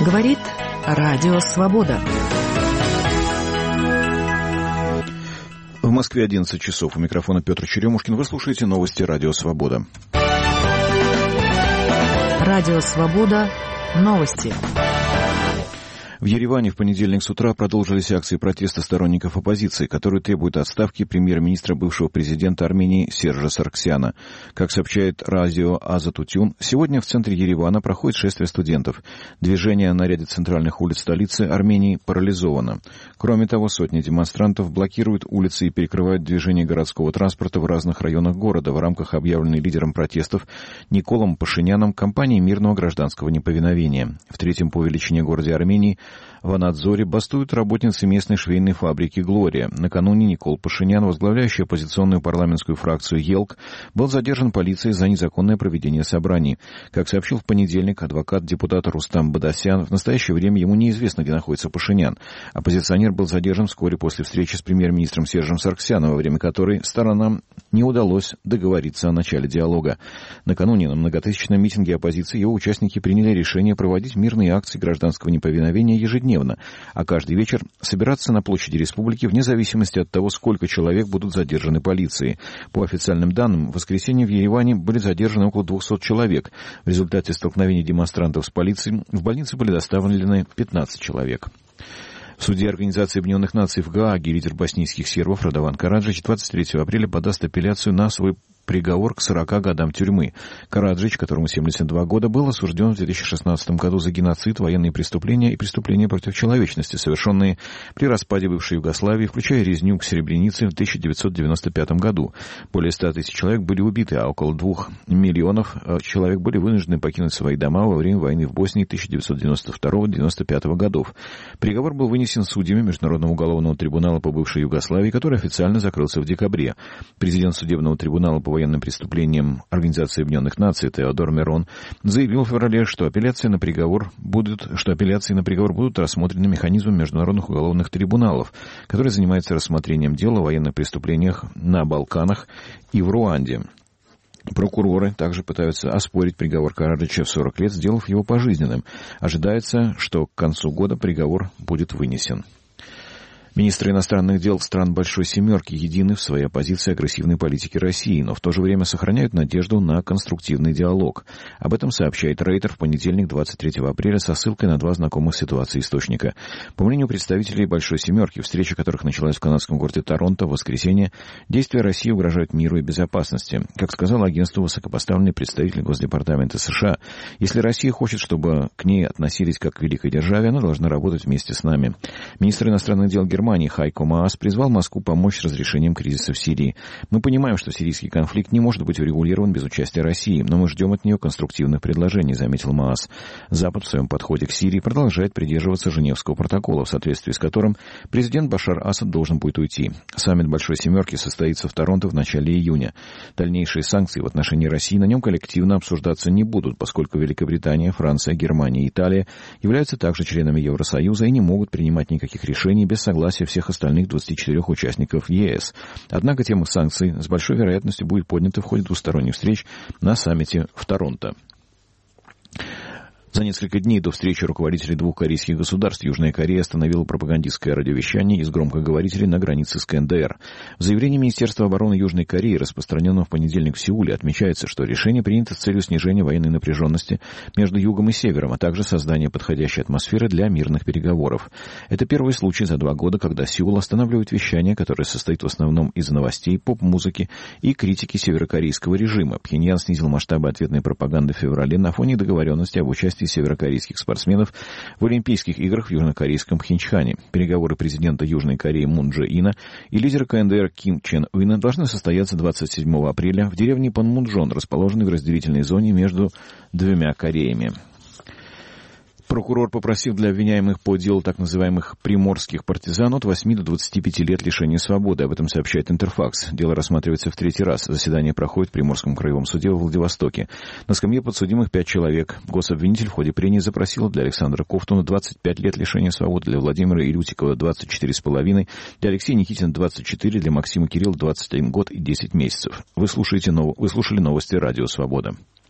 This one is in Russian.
Говорит Радио Свобода. В Москве 11 часов. У микрофона Петр Черемушкин. Вы слушаете новости Радио Свобода. Радио Свобода. Новости. В Ереване в понедельник с утра продолжились акции протеста сторонников оппозиции, которые требуют отставки премьер-министра бывшего президента Армении Сержа Саргсяна. Как сообщает радио Азатутюн, сегодня в центре Еревана проходит шествие студентов. Движение на ряде центральных улиц столицы Армении парализовано. Кроме того, сотни демонстрантов блокируют улицы и перекрывают движение городского транспорта в разных районах города в рамках объявленной лидером протестов Николом Пашиняном кампании мирного гражданского неповиновения. В третьем по величине городе Армении в Анадзоре бастуют работницы местной швейной фабрики «Глория». Накануне Никол Пашинян, возглавляющий оппозиционную парламентскую фракцию «Елк», был задержан полицией за незаконное проведение собраний. Как сообщил в понедельник адвокат-депутат Рустам Бадасян, в настоящее время ему неизвестно, где находится Пашинян. Оппозиционер был задержан вскоре после встречи с премьер-министром Сержем Саргсяном, во время которой сторонам не удалось договориться о начале диалога. Накануне на многотысячном митинге оппозиции его участники приняли решение проводить мирные акции гражданского неповиновения ежедневно, а каждый вечер собираться на площади республики вне зависимости от того, сколько человек будут задержаны полицией. По официальным данным, в воскресенье в Ереване были задержаны около 200 человек. В результате столкновений демонстрантов с полицией в больницы были доставлены 15 человек. В суде Организации Объединенных Наций в Гааге лидер боснийских сербов Радован Караджич 23 апреля подаст апелляцию на свой приговор к 40 годам тюрьмы. Караджич, которому 72 года, был осужден в 2016 году за геноцид, военные преступления и преступления против человечности, совершенные при распаде бывшей Югославии, включая резню к Сребренице в 1995 году. Более 100 тысяч человек были убиты, а около 2 миллионов человек были вынуждены покинуть свои дома во время войны в Боснии 1992-1995 годов. Приговор был вынесен судьями Международного уголовного трибунала по бывшей Югославии, который официально закрылся в декабре. Президент судебного трибунала по военным преступлениям Организации Объединенных Наций Теодор Мерон заявил в феврале, что апелляции на приговор будут рассмотрены механизмом международных уголовных трибуналов, который занимается рассмотрением дел о военных преступлениях на Балканах и в Руанде. Прокуроры также пытаются оспорить приговор Караджича в 40 лет, сделав его пожизненным. Ожидается, что к концу года приговор будет вынесен. Министры иностранных дел стран Большой Семерки едины в своей оппозиции агрессивной политике России, но в то же время сохраняют надежду на конструктивный диалог. Об этом сообщает Рейтер в понедельник, 23 апреля, со ссылкой на 2 знакомых ситуации источника. По мнению представителей Большой Семерки, встреча которых началась в канадском городе Торонто в воскресенье, действия России угрожают миру и безопасности. Как сказал агентству высокопоставленный представитель Госдепартамента США, если Россия хочет, чтобы к ней относились как к великой державе, она должна работать вместе с нами. Министр иностранных дел Германии Хайко Маас призвал Москву помочь с разрешением кризиса в Сирии. Мы понимаем, что сирийский конфликт не может быть урегулирован без участия России, но мы ждем от нее конструктивных предложений, заметил Маас. Запад в своем подходе к Сирии продолжает придерживаться Женевского протокола, в соответствии с которым президент Башар Асад должен будет уйти. Саммит Большой Семерки состоится в Торонто в начале июня. Дальнейшие санкции в отношении России на нем коллективно обсуждаться не будут, поскольку Великобритания, Франция, Германия и Италия являются также членами Евросоюза и не могут принимать никаких решений без согласия всех остальных 24 участников ЕС. Однако тема санкций с большой вероятностью будет поднята в ходе двусторонних встреч на саммите в Торонто. За несколько дней до встречи руководителей 2 корейских государств Южная Корея остановила пропагандистское радиовещание из громкоговорителей на границе с КНДР. В заявлении Министерства обороны Южной Кореи, распространенном в понедельник в Сеуле, отмечается, что решение принято с целью снижения военной напряженности между Югом и Севером, а также создания подходящей атмосферы для мирных переговоров. Это первый случай за 2 года, когда Сеул останавливает вещание, которое состоит в основном из новостей, поп-музыки и критики северокорейского режима. Пхеньян снизил масштабы ответной пропаганды в феврале на фоне договоренности об участии северокорейских спортсменов в Олимпийских играх в южнокорейском Пхенчхане. Переговоры президента Южной Кореи Мун Дже Ина и лидера КНДР Ким Чен Ына должны состояться 27 апреля в деревне Панмунджон, расположенной в разделительной зоне между 2 Кореями. Прокурор попросил для обвиняемых по делу так называемых приморских партизан от 8 до 25 лет лишения свободы. Об этом сообщает Интерфакс. Дело рассматривается в 3-й раз. Заседание проходит в Приморском краевом суде в Владивостоке. На скамье подсудимых 5 человек. Гособвинитель в ходе прения запросил для Александра Ковтуна 25 лет лишения свободы, для Владимира Илютикова 24,5, для Алексея Никитина 24, для Максима Кирилла 21 год и 10 месяцев. Вы слушали новости Радио Свобода.